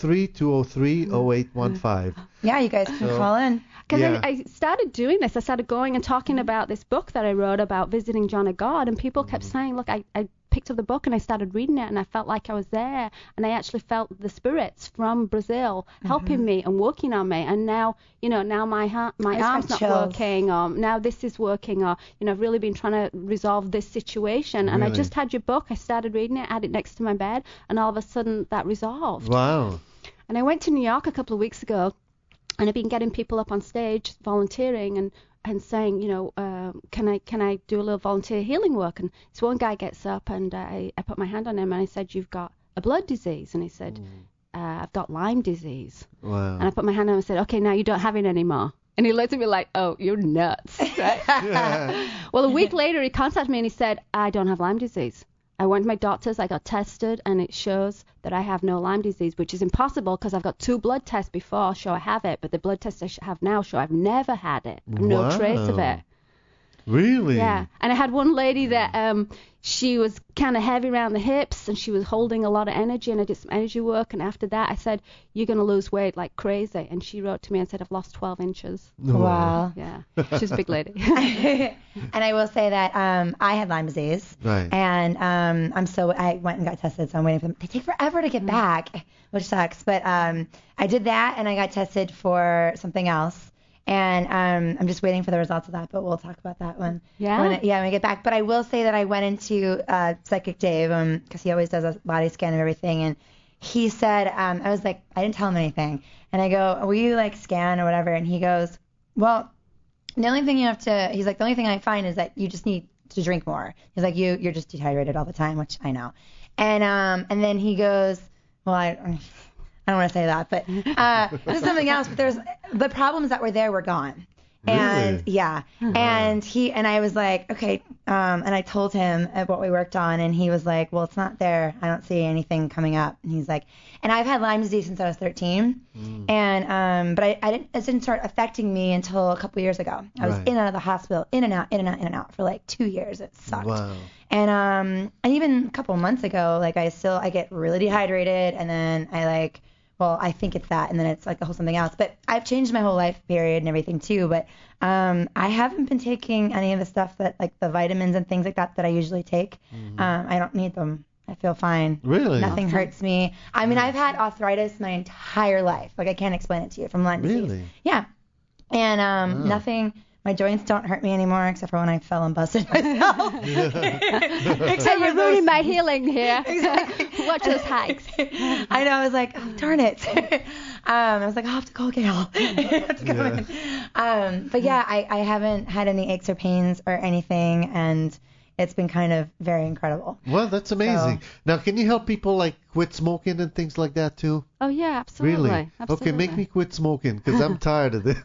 323-203-0815. Yeah, you guys can call in. Because I started doing this. I started going and talking about this book that I wrote about visiting John of God, and people kept saying, look, I picked up the book and I started reading it, and I felt like I was there, and I actually felt the spirits from Brazil helping me and working on me, and now, now my arm's not working, or now this is working, or, I've really been trying to resolve this situation, and I just had your book, I started reading it, had it next to my bed, and all of a sudden that resolved. Wow. And I went to New York a couple of weeks ago, and I've been getting people up on stage volunteering and saying, can I do a little volunteer healing work? And this one guy gets up, and I put my hand on him, and I said, you've got a blood disease. And he said, I've got Lyme disease. Wow. And I put my hand on him and said, okay, now you don't have it anymore. And he looked at me like, oh, you're nuts, right? Yeah. Well, a week later, he contacted me and he said, I don't have Lyme disease. I went to my doctors, I got tested, and it shows that I have no Lyme disease, which is impossible because I've got 2 blood tests before show I have it, but the blood tests I have now show I've never had it. I have no trace of it. Really? Yeah. And I had one lady that she was kind of heavy around the hips, and she was holding a lot of energy, and I did some energy work, and after that I said, you're going to lose weight like crazy. And she wrote to me and said, I've lost 12 inches. Wow. Yeah. She's a big lady. And I will say that I had Lyme disease. Right. And I went and got tested, so I'm waiting for them. They take forever to get back, which sucks. But I did that, and I got tested for something else. And I'm just waiting for the results of that, but we'll talk about that when when we get back. But I will say that I went into Psychic Dave because he always does a body scan of everything, and he said I was like, I didn't tell him anything, and I go, will you like scan or whatever? And he goes, well, the only thing he's like, the only thing I find is that you just need to drink more. He's like, you're just dehydrated all the time, which I know. And then he goes, well, I don't want to say that, but there's something else. But there's the problems that were there were gone. And and I was like, okay. And I told him what we worked on, and he was like, well, it's not there. I don't see anything coming up. And he's like, and I've had Lyme disease since I was 13, and but it didn't start affecting me until a couple years ago. I was in and out of the hospital, in and out for like 2 years. It sucked. Wow. And even a couple months ago, like I get really dehydrated, and then I think it's that, and then it's like a whole something else. But I've changed my whole life period and everything too. But I haven't been taking any of the stuff that like the vitamins and things like that I usually take. I don't need them. I feel fine. Really? Nothing hurts me. I mean, I've had arthritis my entire life. Like I can't explain it to you from Lyme disease. Really? Yeah. And nothing. My joints don't hurt me anymore, except for when I fell and busted myself. Except you're ruining my healing here. Exactly. Watch those hikes. I know. I was like, oh, darn it. I was like, I'll have to call Gail. I have to go in. But yeah, I haven't had any aches or pains or anything, and it's been kind of very incredible. Well, that's amazing. So, now, can you help people like quit smoking and things like that too? Oh yeah, absolutely. Really? Absolutely. Okay, make me quit smoking because I'm tired of this.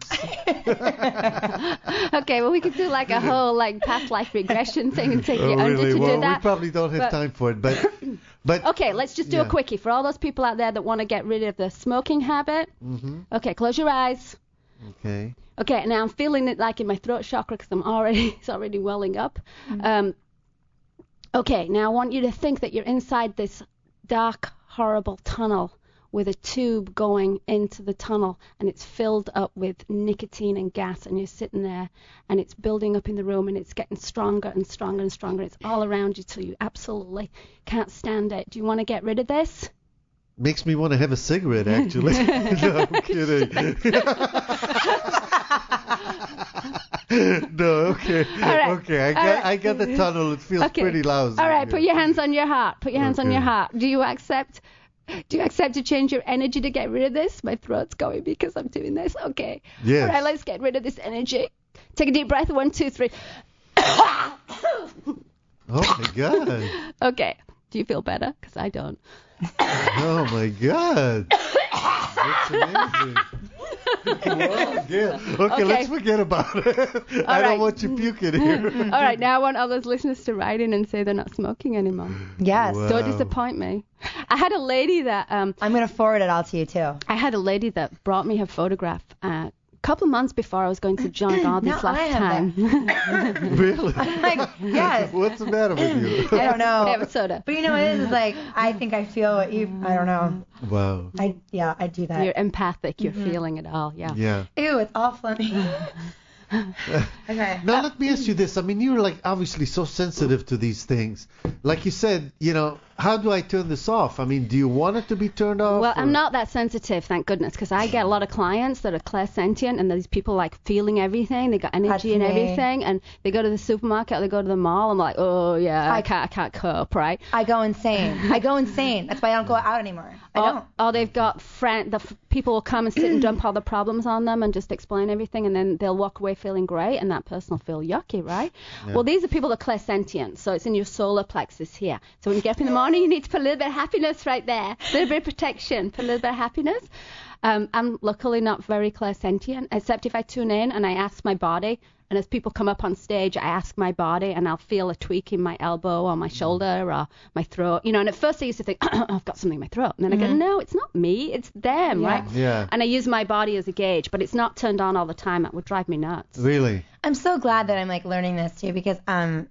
Okay, well we could do like a whole like past life regression thing and take you under to do that. We probably don't have time for it, but okay, let's just do a quickie for all those people out there that want to get rid of the smoking habit. Okay, close your eyes. Okay. Okay, now I'm feeling it like in my throat chakra because it's already welling up. Okay, now I want you to think that you're inside this dark, horrible tunnel with a tube going into the tunnel, and it's filled up with nicotine and gas, and you're sitting there, and it's building up in the room, and it's getting stronger and stronger and stronger. It's all around you till you absolutely can't stand it. Do you want to get rid of this? Makes me want to have a cigarette, actually. No, I'm kidding. No, okay. right. Okay, I got the tunnel. It feels pretty lousy. All right, put your hands on your heart. Put your hands on your heart. Do you accept to change your energy to get rid of this? My throat's going because I'm doing this. Okay. Yes. All right, let's get rid of this energy. Take a deep breath. 1, 2, 3. Oh, my God. Okay. Do you feel better? Because I don't. Oh, my God. That's amazing. Wow, yeah. Okay, let's forget about it. I don't want you puking here. All right, now I want all those listeners to write in and say they're not smoking anymore. Yes. Wow. Don't disappoint me. I had a lady that I'm going to forward it all to you, too. I had a lady that brought me her photograph a couple of months before I was going to John Gardy's last time. Really? I'm like, yes. What's the matter with you? I don't know. Have a soda. But you know what it is? It's like, I think I feel what you, I don't know. Wow. I do that. You're empathic. You're feeling it all. Yeah. Yeah. Ew, it's all funny. Okay. Now let me ask you this. I mean, you're like obviously so sensitive to these things. Like you said, how do I turn this off? I mean, do you want it to be turned off? Well, I'm not that sensitive, thank goodness, because I get a lot of clients that are clairsentient, and these people like feeling everything. They got energy and everything, and they go to the supermarket or they go to the mall. I'm like, oh yeah, I can't cope, right? I go insane. That's why I don't go out anymore. I don't. Or they've got people will come and sit and dump all the problems on them and just explain everything, and then they'll walk away feeling great, and that person will feel yucky, right? Yeah. Well, these are people that are clairsentient, so it's in your solar plexus here. So when you get up in the morning, you need to put a little bit of happiness right there, a little bit of protection, put a little bit of happiness. I'm luckily not very clairsentient, except if I tune in and I ask my body. And as people come up on stage, I ask my body, and I'll feel a tweak in my elbow or my shoulder or my throat. And at first I used to think, I've got something in my throat. And then I go, no, it's not me, it's them, right? Yeah. And I use my body as a gauge, but it's not turned on all the time. That would drive me nuts. Really? I'm so glad that I'm like learning this too, because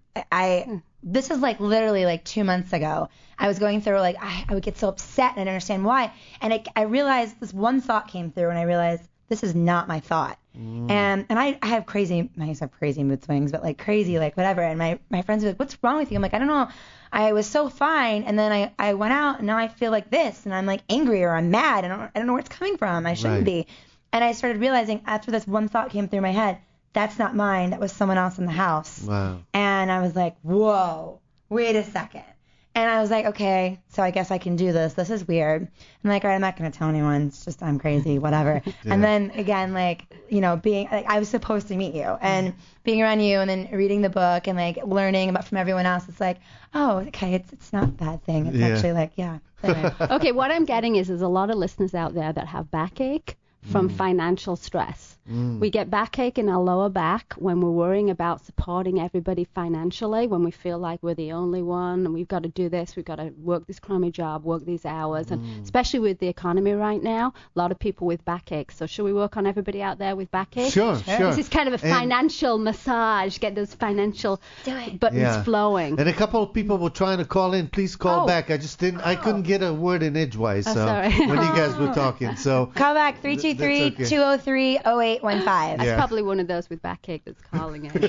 this is like literally like 2 months ago. I was going through like I would get so upset and I didn't understand why. And I realized this one thought came through, and I realized this is not my thought. And I have crazy mood swings, but like crazy, like whatever. And my friends are like, what's wrong with you? I'm like, I don't know. I was so fine. And then I went out, and now I feel like this, and I'm like angry or I'm mad. I don't know where it's coming from. I shouldn't be. And I started realizing after this one thought came through my head, that's not mine. That was someone else in the house. Wow. And I was like, whoa, wait a second. And I was like, okay, so I guess I can do this. This is weird. I'm like, all right, I'm not going to tell anyone. It's just I'm crazy, whatever. Yeah. And then again, like, being like, I was supposed to meet you, and being around you, and then reading the book and like learning about from everyone else. It's like, oh, okay, it's not a bad thing. It's actually like, yeah. Anyway. Okay, what I'm getting is there's a lot of listeners out there that have backache from financial stress. We get backache in our lower back when we're worrying about supporting everybody financially, when we feel like we're the only one and we've got to do this, we've got to work this crummy job, work these hours, and especially with the economy right now, a lot of people with backache. So should we work on everybody out there with backache? Sure. This is kind of a financial massage, get those financial buttons flowing. And a couple of people were trying to call in. Please call back. I just I couldn't get a word in edgewise sorry. when you guys were talking. So call back 323-203-0815. That's probably one of those with backache that's calling in.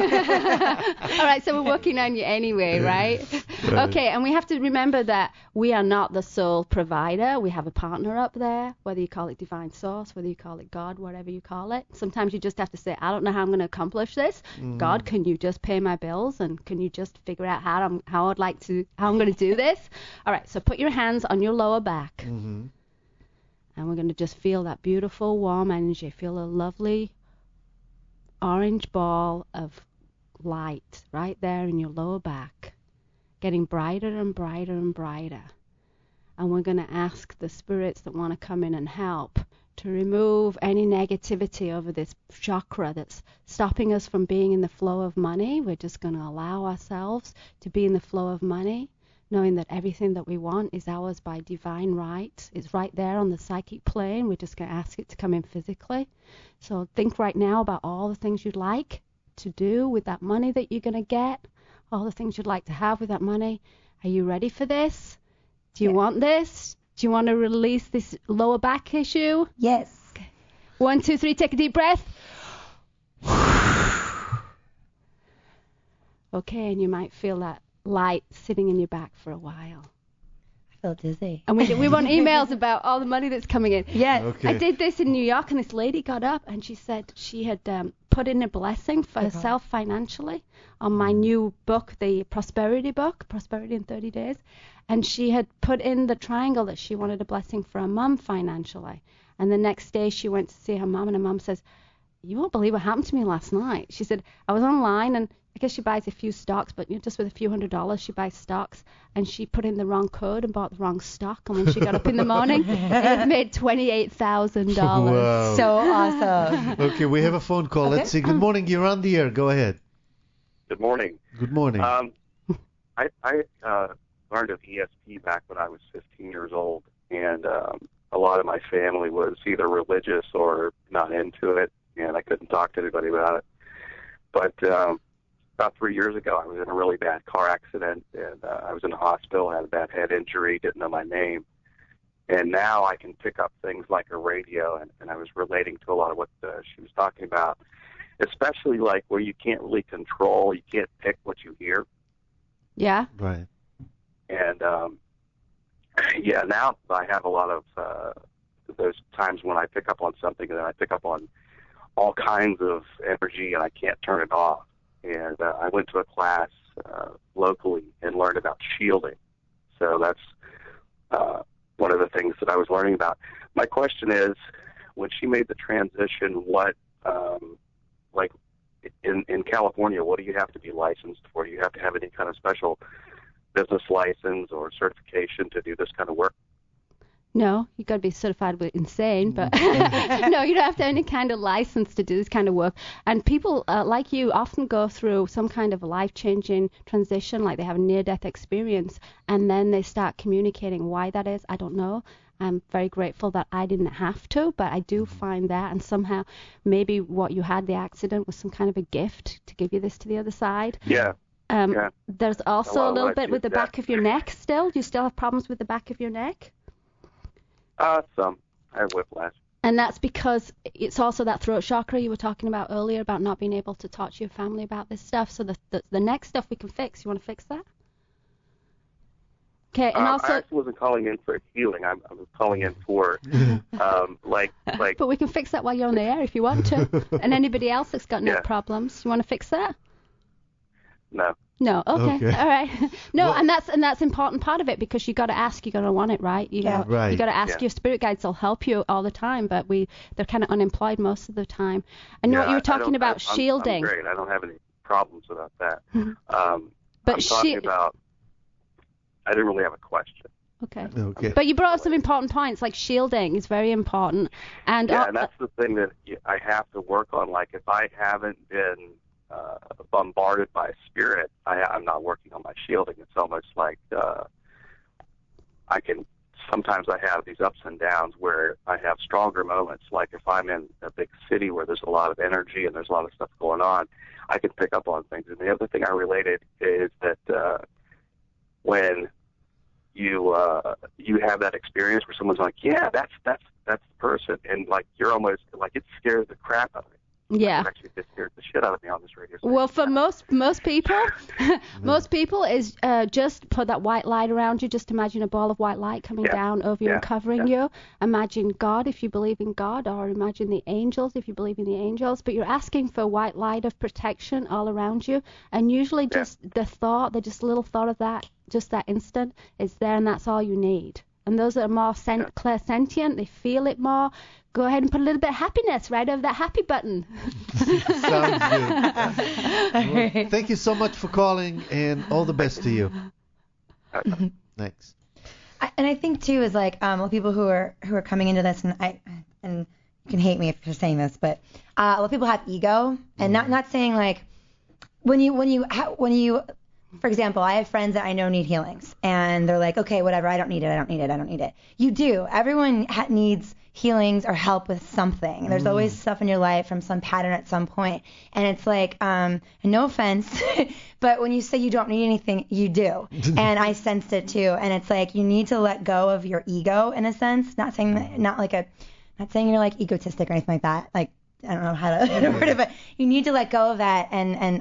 All right, so we're working on you anyway, right? Okay, and we have to remember that we are not the sole provider. We have a partner up there, whether you call it divine source, whether you call it God, whatever you call it. Sometimes you just have to say, I don't know how I'm going to accomplish this. God, can you just pay my bills, and can you just figure out how I'm going to do this? All right, so put your hands on your lower back. And we're going to just feel that beautiful, warm energy. Feel a lovely orange ball of light right there in your lower back, getting brighter and brighter and brighter. And we're going to ask the spirits that want to come in and help to remove any negativity over this chakra that's stopping us from being in the flow of money. We're just going to allow ourselves to be in the flow of money, knowing that everything that we want is ours by divine right. It's right there on the psychic plane. We're just going to ask it to come in physically. So think right now about all the things you'd like to do with that money that you're going to get, all the things you'd like to have with that money. Are you ready for this? Do you want this? Do you want to release this lower back issue? Yes. 1, 2, 3, take a deep breath. Okay, and you might feel that light sitting in your back for a while. I feel dizzy. And we want emails about all the money that's coming in. Yes. Okay. I did this in New York, and this lady got up and she said she had put in a blessing for herself financially on my new book, the Prosperity book, Prosperity in 30 Days. And she had put in the triangle that she wanted a blessing for her mum financially. And the next day she went to see her mum, and her mum says, "You won't believe what happened to me last night." She said, "I was online, and I guess she buys a few stocks, but just with a few $100s she buys stocks, and she put in the wrong code and bought the wrong stock, and when she got up in the morning, it had made $28,000. Wow. So awesome. Okay, we have a phone call. Let's see. Good morning. You're on the air. Go ahead. Good morning. Good morning. I learned of ESP back when I was 15 years old, and a lot of my family was either religious or not into it, and I couldn't talk to anybody about it. But about 3 years ago, I was in a really bad car accident, and I was in the hospital, had a bad head injury, didn't know my name. And now I can pick up things like a radio, and I was relating to a lot of what she was talking about, especially like where you can't really control, you can't pick what you hear. Yeah. Right. And, yeah, now I have a lot of those times when I pick up on something, and then I pick up on all kinds of energy, and I can't turn it off. And I went to a class locally and learned about shielding. So that's one of the things that I was learning about. My question is, when she made the transition, what, like in California, what do you have to be licensed for? Do you have to have any kind of special business license or certification to do this kind of work? No, you got to be certified with insane, but no, you don't have to have any kind of license to do this kind of work. And people like you often go through some kind of life-changing transition, like they have a near-death experience, and then they start communicating why that is. I don't know. I'm very grateful that I didn't have to, but I do find that, and somehow maybe what you had, the accident, was some kind of a gift to give you this to the other side. Yeah. Yeah. There's also a little bit with the that. back of your neck still. Do you still have problems with the back of your neck? Some. I have whiplash. And that's because it's also that throat chakra you were talking about earlier about not being able to talk to your family about this stuff. So the next stuff we can fix. You want to fix that? Okay, and also. I actually wasn't calling in for healing. I was calling in for, like. But we can fix that while you're on the air if you want to. And anybody else that's got neck problems, you want to fix that? No. No, okay. All right. No, Well, and that's important part of it, because you got to ask, you got to want it, right? You know, Right. You got to ask your spirit guides. They'll help you all the time, but they're kind of unemployed most of the time. I know what you were talking about shielding. I'm great. I don't have any problems about that. But I'm talking about. I didn't really have a question. Okay. Okay. But you brought up some important points, like shielding is very important. And Yeah, and that's the thing that I have to work on. Like, if I haven't been bombarded by spirit, I'm not working on my shielding. It's almost like sometimes I have these ups and downs where I have stronger moments. Like if I'm in a big city where there's a lot of energy and there's a lot of stuff going on, I can pick up on things. And the other thing I related is that when you have that experience where someone's like, yeah, that's the person, and like you're almost like it scares the crap out of me. Yeah. It actually just scares the shit out of me on this radio station. Well, for most people, most people is just put that white light around you. Just imagine a ball of white light coming down over you and covering you. Imagine God if you believe in God, or imagine the angels if you believe in the angels. But you're asking for white light of protection all around you, and usually just the little thought of that, just that instant, is there, and that's all you need. And those that are more clairsentient, they feel it more. Go ahead and put a little bit of happiness right over that happy button. Sounds good. Well, thank you so much for calling, and all the best to you. Thanks. And I think too is like people who are coming into this, and you can hate me if you're saying this, but a lot of people have ego, and not saying like when you for example, I have friends that I know need healings, and they're like, okay, whatever, I don't need it. You do. Everyone needs healings or help with something. There's always stuff in your life from some pattern at some point. And it's like, no offense, but when you say you don't need anything, you do. And I sensed it too. And it's like you need to let go of your ego in a sense. Not saying you're like egotistic or anything like that. Like, I don't know how to word it, but you need to let go of that and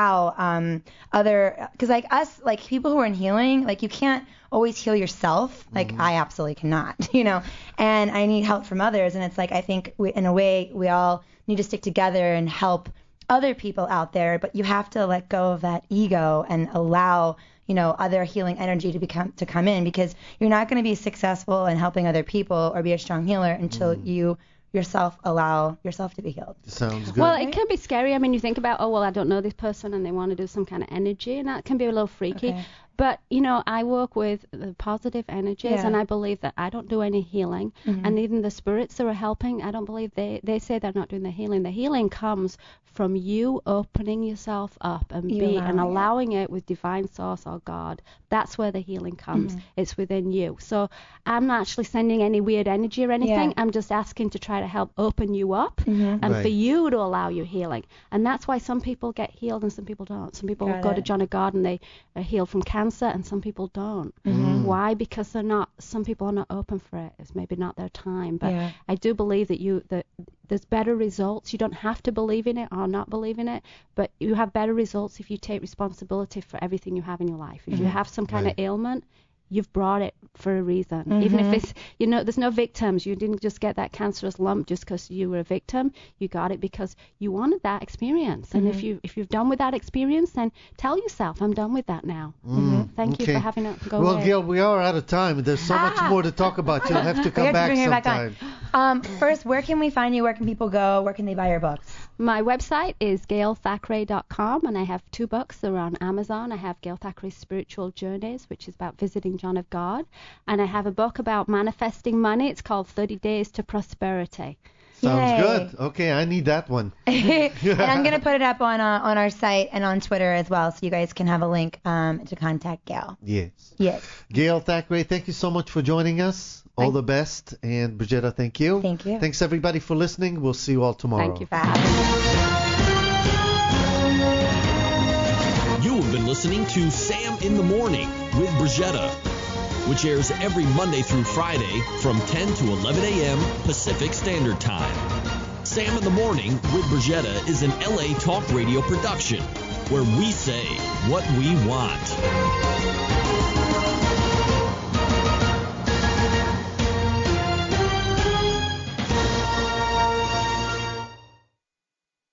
allow because like us, like people who are in healing, like you can't always heal yourself. Like I absolutely cannot, and I need help from others. And it's like I think in a way we all need to stick together and help other people out there, but you have to let go of that ego and allow other healing energy to come in, because you're not going to be successful in helping other people or be a strong healer until you yourself allow yourself to be healed. Sounds good. Well, it can be scary. I mean, you think about, I don't know this person and they want to do some kind of energy, and that can be a little freaky. Okay. But, I work with the positive energies, and I believe that I don't do any healing. And even the spirits that are helping, I don't believe they say they're not doing the healing. The healing comes from you opening yourself up and allowing it with divine source or God. That's where the healing comes. It's within you. So I'm not actually sending any weird energy or anything. I'm just asking to try to help open you up and for you to allow your healing. And that's why some people get healed and some people don't. Some people go to John of God and they are healed from cancer, and some people don't. Why? Because some people are not open for it. It's maybe not their time. But I do believe that there's better results. You don't have to believe in it or not believe in it, but you have better results if you take responsibility for everything you have in your life. If you have some kind of ailment, you've brought it for a reason. Even if it's, there's no victims. You didn't just get that cancerous lump just because you were a victim. You got it because you wanted that experience. And if you're done with that experience, then tell yourself, I'm done with that now. Thank you for having it go away. Well, Gail, we are out of time. There's so much more to talk about. You'll have to come back sometime. First, where can we find you? Where can people go? Where can they buy your books? My website is gailthackray.com, and I have 2 books that are on Amazon. I have Gail Thackray's Spiritual Journeys, which is about visiting John of God, and I have a book about manifesting money. It's called 30 Days to Prosperity. Sounds good. Okay, I need that one. And I'm going to put it up on our site and on Twitter as well, so you guys can have a link to contact Gail. Yes. Gail Thackray, thank you so much for joining us. All the best. And Brigetta, thank you. Thank you. Thanks, everybody, for listening. We'll see you all tomorrow. Thank you for having me. You have been listening to Sam in the Morning with Brigetta, which airs every Monday through Friday from 10 to 11 a.m. Pacific Standard Time. Sam in the Morning with Brigetta is an LA Talk Radio production where we say what we want.